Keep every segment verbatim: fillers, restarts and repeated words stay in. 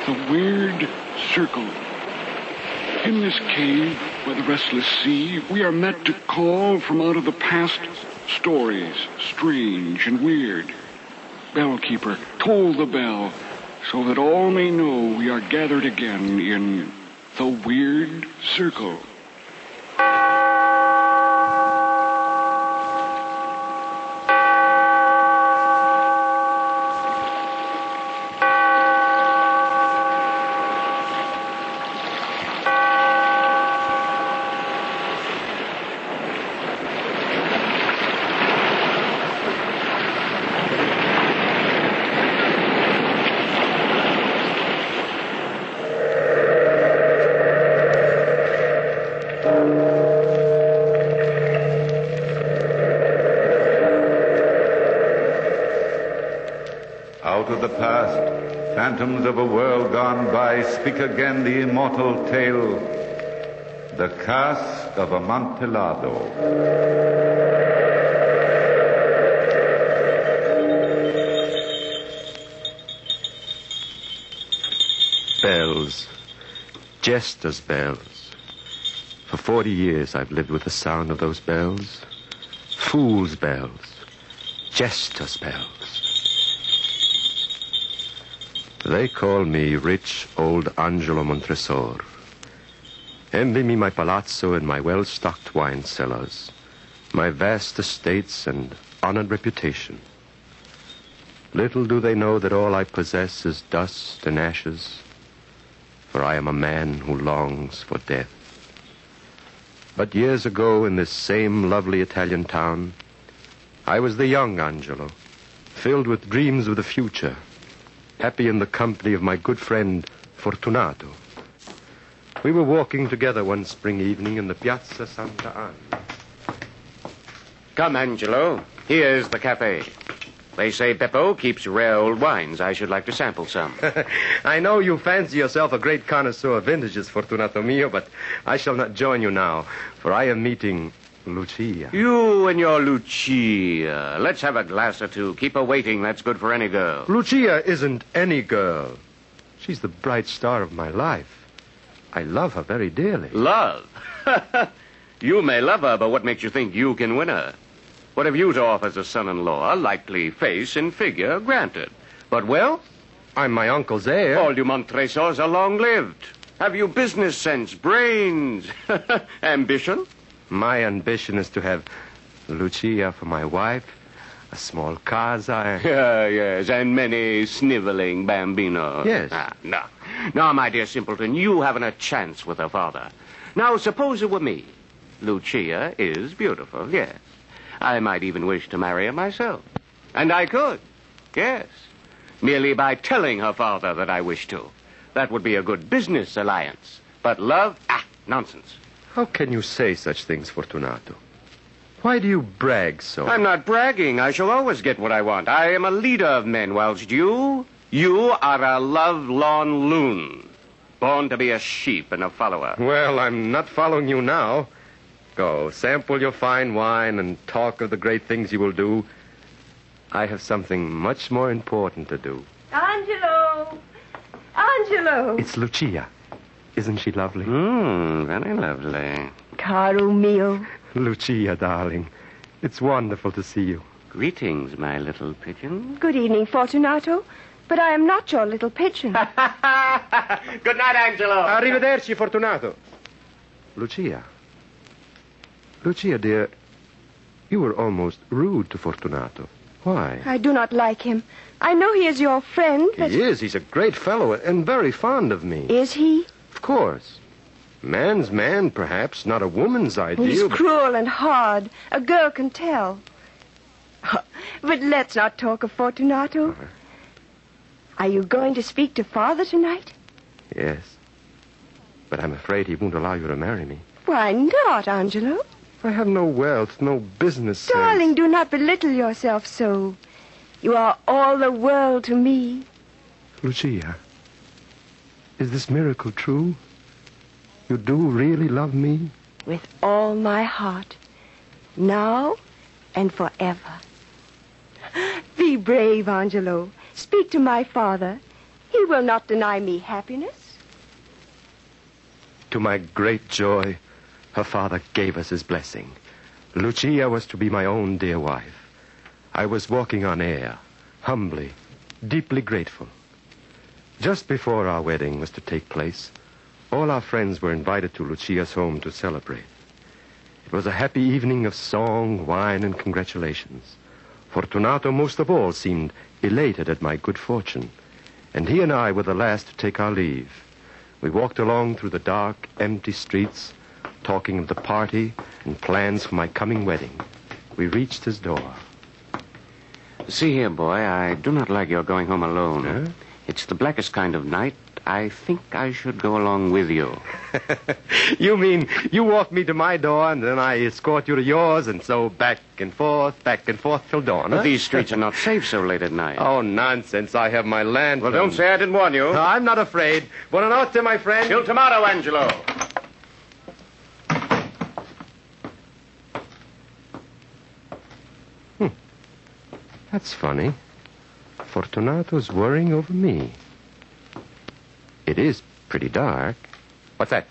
The Weird Circle. In this cave by the restless sea, we are met to call from out of the past stories, strange and weird. Bellkeeper, toll the bell, so that all may know we are gathered again in the Weird Circle. Out of the past, phantoms of a world gone by, speak again the immortal tale, the Cask of Amontillado. Bells. Jester's bells. For forty years I've lived with the sound of those bells. Fool's bells. Jester's bells. They call me rich old Angelo Montresor. Envy me my palazzo and my well-stocked wine cellars, my vast estates and honored reputation. Little do they know that all I possess is dust and ashes, for I am a man who longs for death. But years ago, in this same lovely Italian town, I was the young Angelo, filled with dreams of the future, happy in the company of my good friend Fortunato. We were walking together one spring evening in the Piazza Santa Anna. Come, Angelo. Here's the cafe. They say Beppo keeps rare old wines. I should like to sample some. I know you fancy yourself a great connoisseur of vintages, Fortunato mio, but I shall not join you now, for I am meeting Lucia. You and your Lucia. Let's have a glass or two. Keep her waiting. That's good for any girl. Lucia isn't any girl. She's the bright star of my life. I love her very dearly. Love? You may love her, but what makes you think you can win her? What have you to offer as a son-in-law? Likely face and figure, granted. But wealth? I'm my uncle's heir. All you Montresors are long-lived. Have you business sense, brains, ambition? My ambition is to have Lucia for my wife, a small casa. Yeah, yes, and many sniveling bambinos. Yes. Ah, no. No, my dear simpleton, you haven't a chance with her father. Now, suppose it were me. Lucia is beautiful, yes. I might even wish to marry her myself. And I could, yes. Merely by telling her father that I wish to. That would be a good business alliance. But love, ah, nonsense. How can you say such things, Fortunato? Why do you brag so? I'm not bragging. I shall always get what I want. I am a leader of men, whilst you, you are a love-lorn loon. Born to be a sheep and a follower. Well, I'm not following you now. Go, sample your fine wine and talk of the great things you will do. I have something much more important to do. Angelo! Angelo! It's Lucia. Isn't she lovely? Hmm, very lovely. Caro mio. Lucia, darling. It's wonderful to see you. Greetings, my little pigeon. Good evening, Fortunato. But I am not your little pigeon. Good night, Angelo. Arrivederci, Fortunato. Lucia. Lucia, dear, you were almost rude to Fortunato. Why? I do not like him. I know he is your friend, but... He is. He's a great fellow and very fond of me. Is he? Of course. Man's man, perhaps, not a woman's ideal. He's but... cruel and hard. A girl can tell. But let's not talk of Fortunato. Uh-huh. Are you going to speak to Father tonight? Yes. But I'm afraid he won't allow you to marry me. Why not, Angelo? I have no wealth, no business sense. Darling, do not belittle yourself so. You are all the world to me. Lucia, is this miracle true? You do really love me? With all my heart. Now and forever. Be brave, Angelo. Speak to my father. He He will not deny me happiness. To my great joy, her father gave us his blessing. Lucia was to be my own dear wife. I was walking on air, humbly, deeply grateful. Just before our wedding was to take place, all our friends were invited to Lucia's home to celebrate. It was a happy evening of song, wine, and congratulations. Fortunato, most of all, seemed elated at my good fortune, and he and I were the last to take our leave. We walked along through the dark, empty streets, talking of the party and plans for my coming wedding. We reached his door. See here, boy, I do not like your going home alone. Huh? It's the blackest kind of night. I think I should go along with you. You mean you walk me to my door and then I escort you to yours and so back and forth, back and forth till dawn, huh? But these streets are not safe so late at night. Oh, nonsense. I have my lantern. Well, don't say I didn't warn you. No, I'm not afraid. Buonanotte, my friend. Till tomorrow, Angelo. Hmm. That's funny. Fortunato's worrying over me. It is pretty dark. What's that?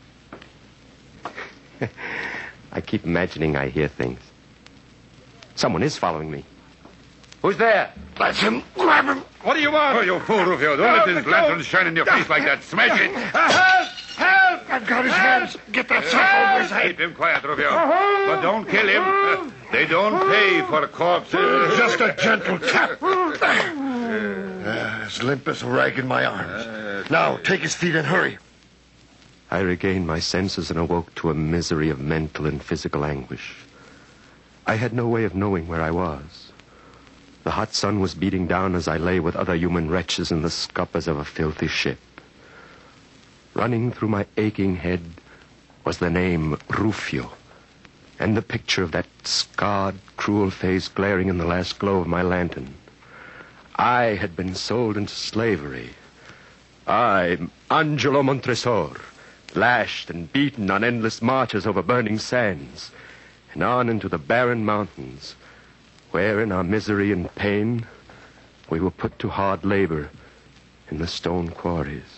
I keep imagining I hear things. Someone is following me. Who's there? That's him. Grab him. What do you want? Oh, you fool, Rufio. Don't let this lantern shine in your face like that. Smash it. Help! Help! I've got his hands. Get that sack over his head. Keep him quiet, Rufio. But don't kill him. Uh, they don't pay for corpses. Just a gentle tap. Uh, as limp as a rag in my arms. Now, take his feet and hurry. I regained my senses and awoke to a misery of mental and physical anguish. I had no way of knowing where I was. The hot sun was beating down as I lay with other human wretches in the scuppers of a filthy ship. Running through my aching head was the name Rufio, and the picture of that scarred, cruel face glaring in the last glow of my lantern. I had been sold into slavery. I, Angelo Montresor, lashed and beaten on endless marches over burning sands, and on into the barren mountains, where in our misery and pain we were put to hard labor in the stone quarries.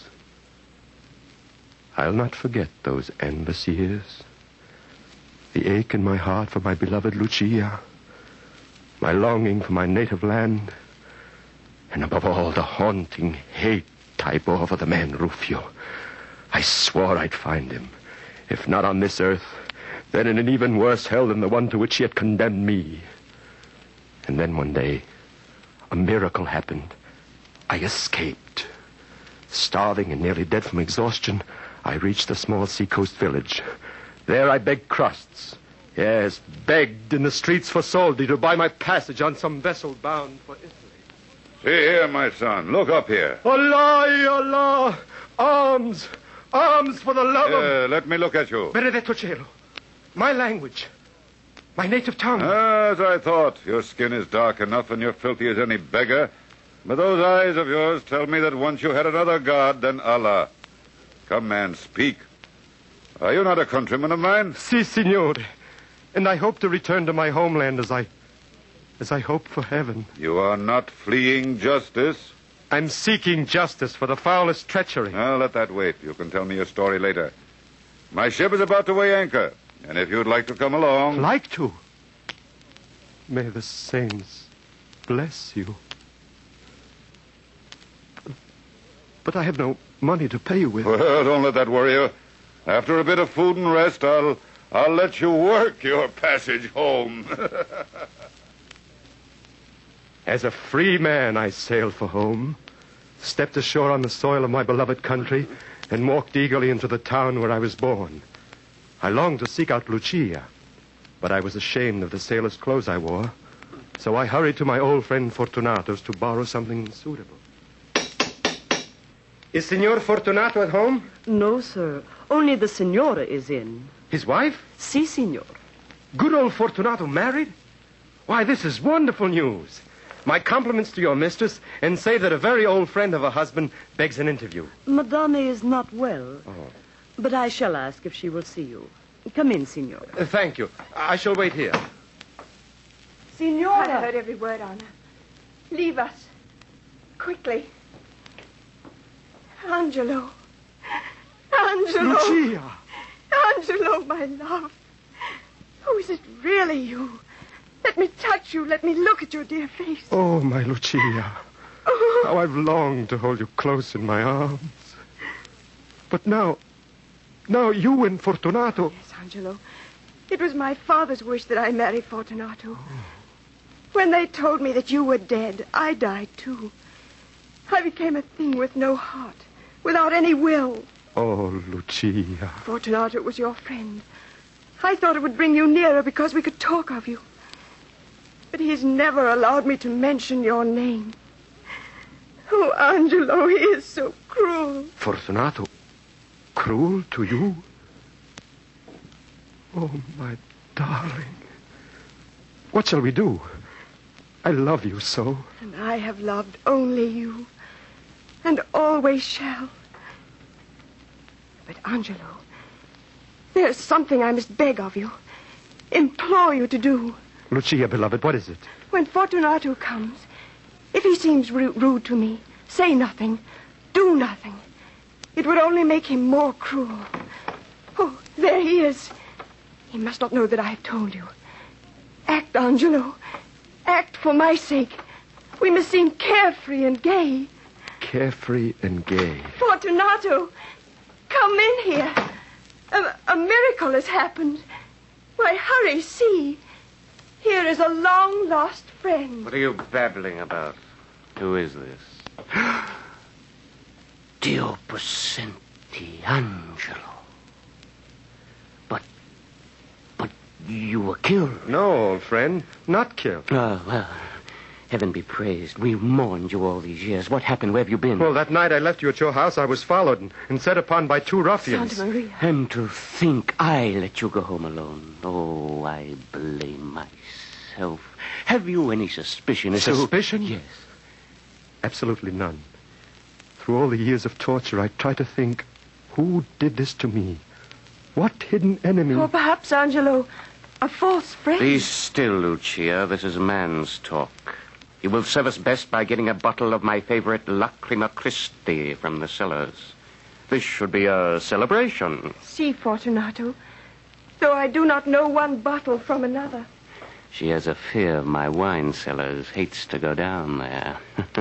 I'll not forget those endless years, the ache in my heart for my beloved Lucia, my longing for my native land, and above all, the haunting hate I bore for the man Rufio. I swore I'd find him, if not on this earth, then in an even worse hell than the one to which he had condemned me. And then one day, a miracle happened. I escaped. Starving and nearly dead from exhaustion, I reached a small seacoast village. There I begged crusts. Yes, begged in the streets for soldi to buy my passage on some vessel bound for Italy. See here, my son. Look up here. Allah, Allah! Arms! Arms for the love of... Uh, let me look at you. Benedetto Cielo. My language. My native tongue. As I thought. Your skin is dark enough and you're filthy as any beggar. But those eyes of yours tell me that once you had another god than Allah. Come, man, speak. Are you not a countryman of mine? Si, signore. And I hope to return to my homeland as I... as I hope for heaven. You are not fleeing justice. I'm seeking justice for the foulest treachery. Well, let that wait. You can tell me your story later. My ship is about to weigh anchor. And if you'd like to come along... Like to? May the saints bless you. But I have no money to pay you with. Well, don't let that worry you. After a bit of food and rest, I'll... I'll let you work your passage home. As a free man, I sailed for home, stepped ashore on the soil of my beloved country, and walked eagerly into the town where I was born. I longed to seek out Lucia, but I was ashamed of the sailor's clothes I wore, so I hurried to my old friend Fortunato's to borrow something suitable. Is Signor Fortunato at home? No, sir. Only the Signora is in. His wife? Si, Signor. Good old Fortunato married? Why, this is wonderful news. My compliments to your mistress, and say that a very old friend of her husband begs an interview. Madame is not well. Oh. But I shall ask if she will see you. Come in, Signora. Uh, thank you. I shall wait here. Signora! I heard every word on her. Leave us. Quickly. Angelo. Angelo. Lucia! Angelo, my love. Oh, is it really you? Let me touch you. Let me look at your dear face. Oh, my Lucia. Oh. How I've longed to hold you close in my arms. But now, now you and Fortunato... Yes, Angelo. It was my father's wish that I marry Fortunato. When they told me that you were dead, I died too. I became a thing with no heart, without any will. Oh, Lucia. Fortunato was your friend. I thought it would bring you nearer because we could talk of you. But he's never allowed me to mention your name. Oh, Angelo, he is so cruel. Fortunato? Cruel to you? Oh, my darling. What shall we do? I love you so. And I have loved only you. And always shall. But, Angelo, there's something I must beg of you. Implore you to do. Lucia, beloved, what is it? When Fortunato comes, if he seems ru- rude to me, say nothing. Do nothing. It would only make him more cruel. Oh, there he is. He must not know that I have told you. Act, Angelo. Act for my sake. We must seem carefree and gay. Carefree and gay. Fortunato, come in here. A, a miracle has happened. Why, hurry, see. Here is a long-lost friend. What are you babbling about? Who is this? Dio Possenti, Angelo. But, but you were killed. No, old friend, not killed. Oh, well, heaven be praised. We mourned you all these years. What happened? Where have you been? Well, that night I left you at your house, I was followed and, and set upon by two ruffians. Santa Maria. And to think I let you go home alone. Oh, I blame myself. Have you any suspicion as to... Suspicion? Yes. Absolutely none. Through all the years of torture, I try to think, who did this to me? What hidden enemy? Or perhaps, Angelo, a false friend. Be still, Lucia. This is man's talk. You will serve us best by getting a bottle of my favorite Lacrima Christi from the cellars. This should be a celebration. See, Fortunato, though I do not know one bottle from another. She has a fear of my wine cellars, hates to go down there.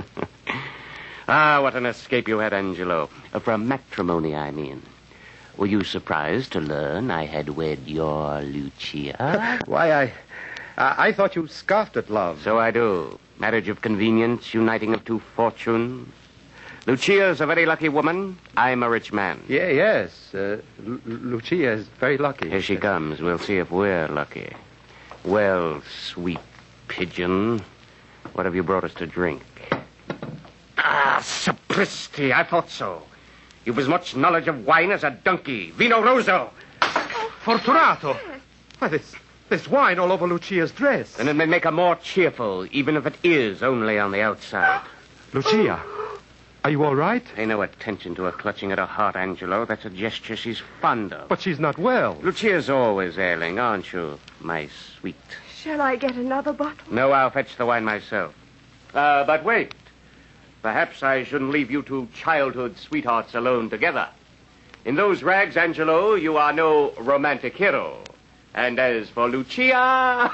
Ah, what an escape you had, Angelo. From matrimony, I mean. Were you surprised to learn I had wed your Lucia? Why, I... I thought you scoffed at love. So I do. Marriage of convenience, uniting of two fortunes. Lucia's a very lucky woman. I'm a rich man. Yeah, yes. Uh, L- Lucia is very lucky. Here she comes. We'll see if we're lucky. Well, sweet pigeon, what have you brought us to drink? Ah, sapristi, I thought so. You've as much knowledge of wine as a donkey. Vino Rosso. Fortunato! Why, there's, there's wine all over Lucia's dress. And it may make her more cheerful, even if it is only on the outside. Lucia, are you all right? Pay no attention to her clutching at her heart, Angelo. That's a gesture she's fond of. But she's not well. Lucia's always ailing, aren't you, my sweet? Shall I get another bottle? No, I'll fetch the wine myself. Uh, but wait. Perhaps I shouldn't leave you two childhood sweethearts alone together. In those rags, Angelo, you are no romantic hero. And as for Lucia...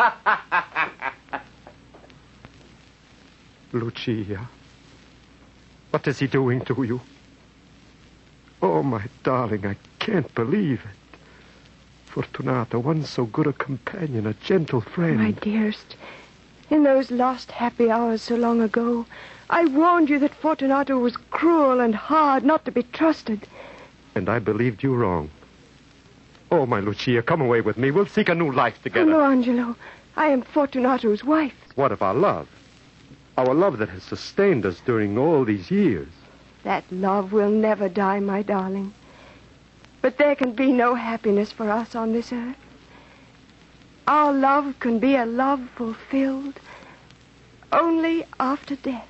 Lucia, what is he doing to you? Oh, my darling, I can't believe it. Fortunato, once so good a companion, a gentle friend. My dearest, in those lost happy hours so long ago, I warned you that Fortunato was cruel and hard, not to be trusted. And I believed you wrong. Oh, my Lucia, come away with me. We'll seek a new life Oh, together. no, Angelo. I am Fortunato's wife. What of our love? Our love that has sustained us during all these years. That love will never die, my darling. But there can be no happiness for us on this earth. Our love can be a love fulfilled only after death.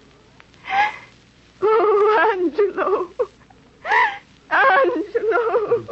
Oh, Angelo. Angelo.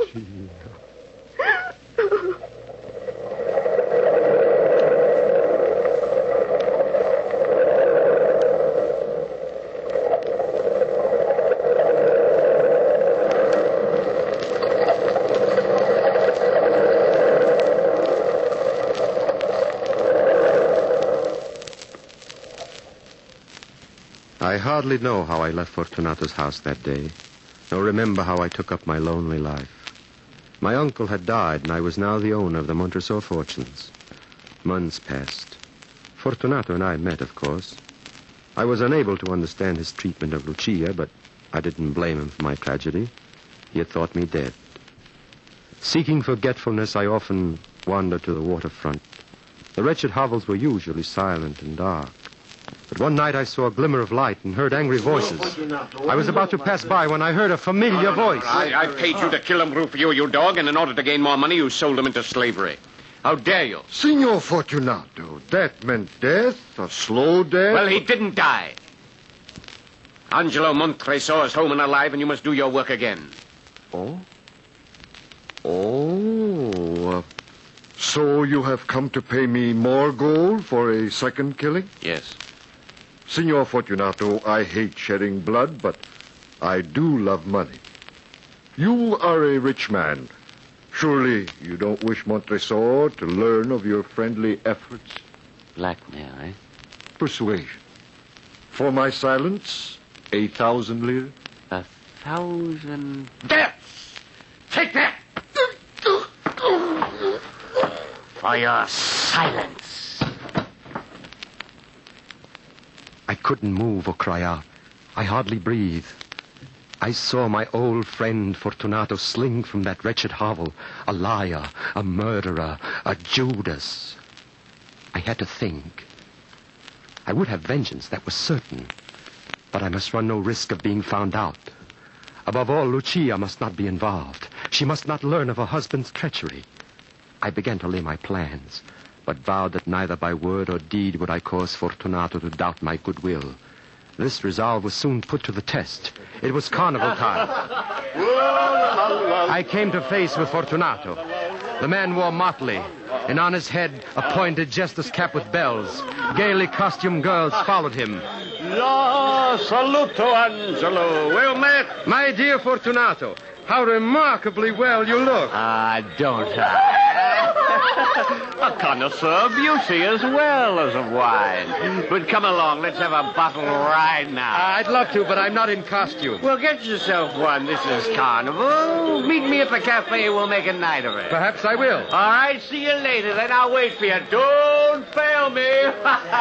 I hardly know how I left Fortunato's house that day, nor remember how I took up my lonely life. My uncle had died, and I was now the owner of the Montresor fortunes. Months passed. Fortunato and I met, of course. I was unable to understand his treatment of Lucia, but I didn't blame him for my tragedy. He had thought me dead. Seeking forgetfulness, I often wandered to the waterfront. The wretched hovels were usually silent and dark. But one night I saw a glimmer of light and heard angry voices. I was about to pass by when I heard a familiar voice. I, I paid you to kill him, Rufio, you dog, and in order to gain more money, you sold him into slavery. How dare you? Signor Fortunato, that meant death, a slow death. Well, he didn't die. Angelo Montresor is home and alive, and you must do your work again. Oh? Oh, uh, so you have come to pay me more gold for a second killing? Yes. Signor Fortunato, I hate shedding blood, but I do love money. You are a rich man. Surely you don't wish Montresor to learn of your friendly efforts? Blackmail, eh? Persuasion. For my silence, a thousand lire? A thousand... There! Take that! For your silence. I couldn't move or cry out. I hardly breathed. I saw my old friend Fortunato sling from that wretched hovel, a liar, a murderer, a Judas. I had to think. I would have vengeance, that was certain. But I must run no risk of being found out. Above all, Lucia must not be involved. She must not learn of her husband's treachery. I began to lay my plans, but vowed that neither by word or deed would I cause Fortunato to doubt my goodwill. This resolve was soon put to the test. It was carnival time. I came to face with Fortunato. The man wore motley, and on his head a pointed jester's cap with bells. Gaily costumed girls followed him. La saluto, Angelo. Well met. My dear Fortunato, how remarkably well you look. Ah, don't I? A connoisseur of beauty as well as of wine. But come along, let's have a bottle right now. I'd love to, but I'm not in costume. Well, get yourself one. This is carnival. Meet me at the cafe. We'll make a night of it. Perhaps I will. All right, see you later. Then I'll wait for you. Don't fail me.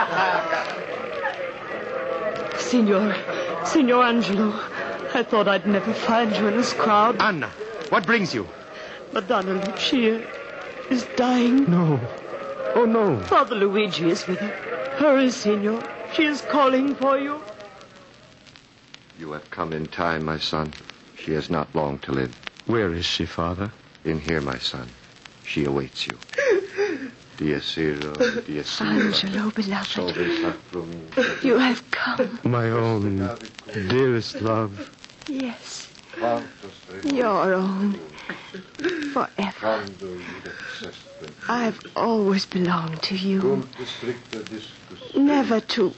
Signor, Signor Angelo, I thought I'd never find you in this crowd. Anna, what brings you? Madonna Lucia is dying. No. Oh, no. Father Luigi is with her. Hurry, Signor. She is calling for you. You have come in time, my son. She has not long to live. Where is she, Father? In here, my son. She awaits you. Dia Ciro, dia Ciro. Angelo, beloved, you have come. My own dearest love. Yes, your own. Forever. I've always belonged to you. Never to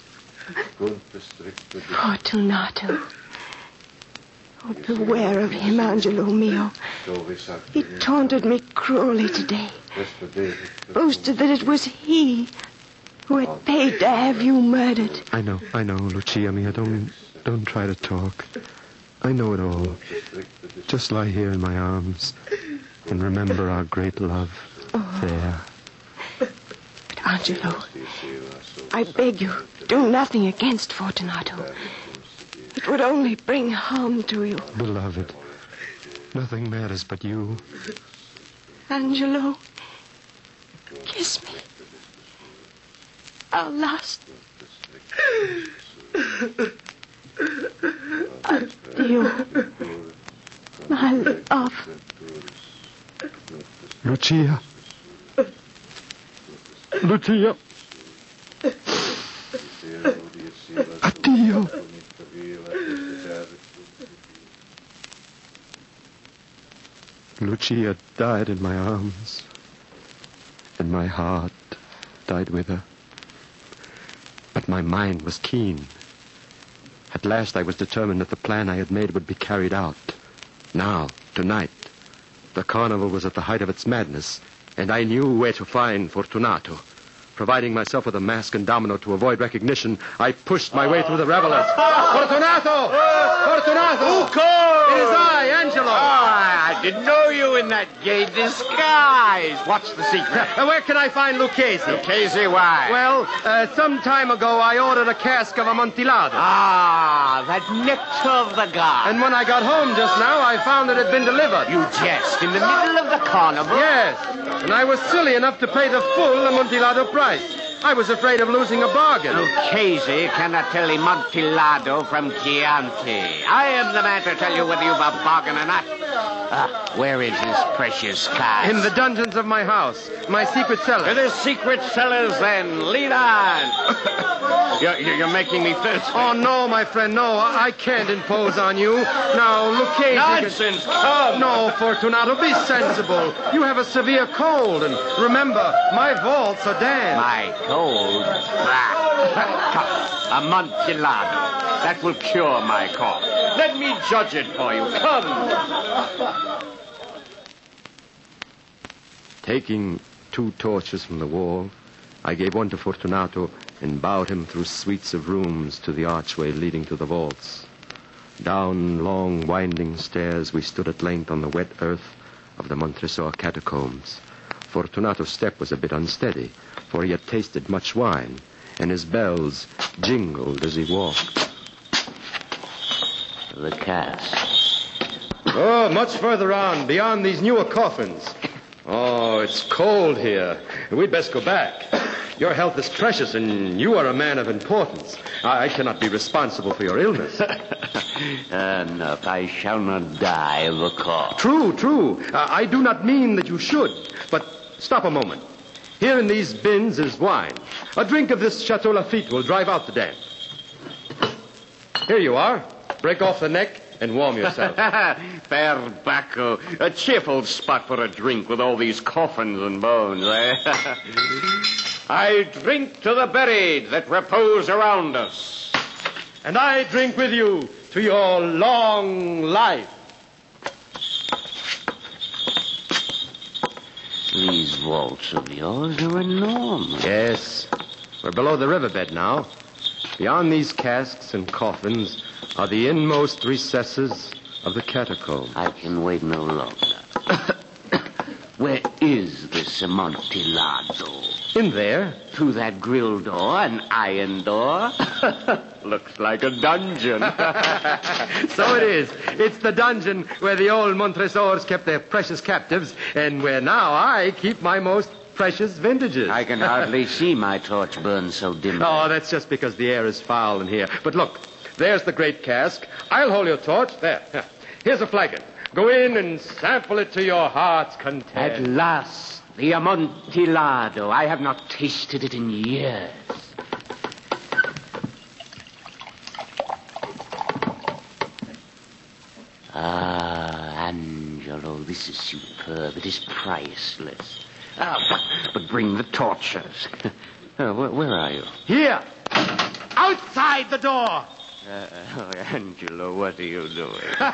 Fortunato. Oh, beware of him, Angelo mio. He taunted me cruelly today. Boasted that it was he who had paid to have you murdered. I know, I know, Lucia mia. Don't, don't try to talk. I know it all. Just lie here in my arms and remember our great love. Oh. There. But, Angelo, I beg you, do nothing against Fortunato. It would only bring harm to you. Beloved, nothing matters but you. Angelo, kiss me. Our last. Addio, my love. Lucia. Lucia. Addio. Lucia died in my arms, and my heart died with her. But my mind was keen. At last I was determined that the plan I had made would be carried out. Now, tonight, the carnival was at the height of its madness, and I knew where to find Fortunato. Providing myself with a mask and domino to avoid recognition, I pushed my way through the revelers. Fortunato! Fortunato! Who called? It is I, Angelo. Oh, I didn't know you in that gay disguise. What's the secret? Uh, where can I find Lucchese? Lucchese, why? Well, uh, some time ago I ordered a cask of Amontillado. Ah, that nectar of the gods. And when I got home just now, I found it had been delivered. You jest. In the middle of the carnival? Yes. And I was silly enough to pay the full Amontillado price. I was afraid of losing a bargain. Lucchese cannot tell Amontillado from Chianti. I am the man to tell you whether you've a bargain or not. Ah, where is this precious cask? In the dungeons of my house. My secret cellar. To the secret cellars, then. Lead on. you're, you're making me thirsty. Oh, no, my friend, no. I can't impose on you. Now, Lucchese... Nonsense, come. No, Fortunato, be sensible. You have a severe cold, and remember, my vaults are damp. My cold? Come, Amontillado. That will cure my cough. Let me judge it for you. Come. Taking two torches from the wall, I gave one to Fortunato and bowed him through suites of rooms to the archway leading to the vaults. Down long, winding stairs, we stood at length on the wet earth of the Montresor catacombs. Fortunato's step was a bit unsteady, for he had tasted much wine, and his bells jingled as he walked. The cask. Oh, much further on, beyond these newer coffins. Oh, it's cold here. We'd best go back. Your health is precious, and you are a man of importance. I cannot be responsible for your illness. Enough. I shall not die of a cough. True, true. Uh, I do not mean that you should. But stop a moment. Here in these bins is wine. A drink of this Chateau Lafite will drive out the damp. Here you are. Break off the neck and warm yourself. Fair Bacco. A cheerful spot for a drink with all these coffins and bones, eh? I drink to the buried that repose around us. And I drink with you to your long life. These vaults of yours are enormous. Yes. We're below the riverbed now. Beyond these casks and coffins are the inmost recesses of the catacomb. I can wait no longer. Where is this Amontillado? In there. Through that grill door, an iron door? Looks like a dungeon. So it is. It's the dungeon where the old Montresors kept their precious captives, and where now I keep my most precious vintages. I can hardly see my torch burn so dimly. Oh, that's just because the air is foul in here. But look, there's the great cask. I'll hold your torch. There. Here's a flagon. Go in and sample it to your heart's content. At last, the Amontillado. I have not tasted it in years. Ah, Angelo, this is superb. It is priceless. Ah, but, but bring the torches. uh, where, where are you? Here. Outside the door. Uh, oh, Angelo, what are you doing? A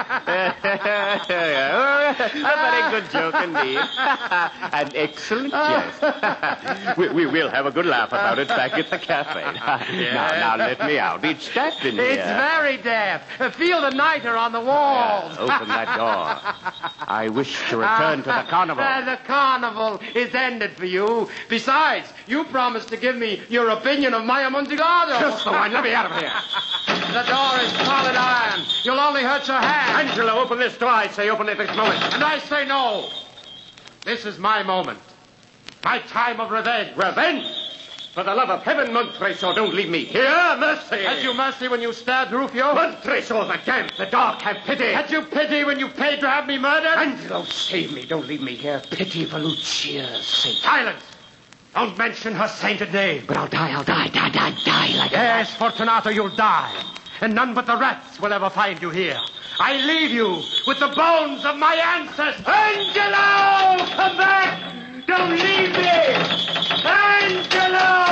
very good joke indeed. An excellent jest. we, we will have a good laugh about it back at the cafe. Now, now, let me out. It's damp in here. It's very damp. Feel the niter on the walls. Uh, open that door. I wish to return to the carnival. Uh, the carnival is ended for you. Besides, you promised to give me your opinion of my Amontillado. Just the one. Let me out of here. The door is solid iron. You'll only hurt your hand. Angelo, open this door. I say open it this moment. And I say no. This is my moment. My time of revenge. Revenge? For the love of heaven, Montresor, don't leave me here. Mercy. Had you mercy when you stabbed Rufio? Montresor, the damp, the dark, have pity. Had you pity when you paid to have me murdered? Angelo, save me. Don't leave me here. Pity for Lucia's sake. Silence. Don't mention her sainted name. But I'll die, I'll die, die, die, die like Yes, Fortunato, you'll die. And none but the rats will ever find you here. I leave you with the bones of my ancestors. Angelo! Come back! Don't leave me! Angelo!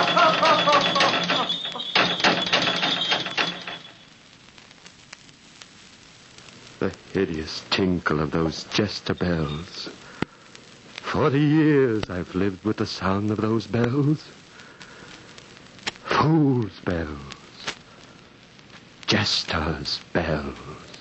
The hideous tinkle of those jester bells. Forty years I've lived with the sound of those bells. Fool's bells. Jester's bells.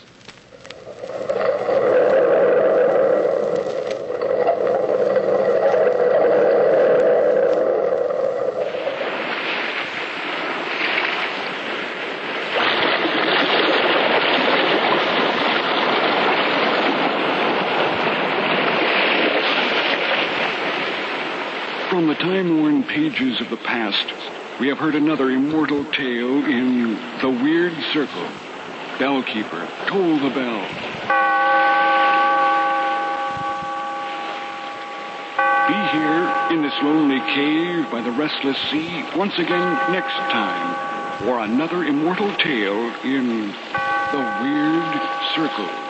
From the time-worn pages of the past, we have heard another immortal tale in The Weird Circle. Bellkeeper, toll the bell. Be here in this lonely cave by the restless sea once again next time for another immortal tale in The Weird Circle.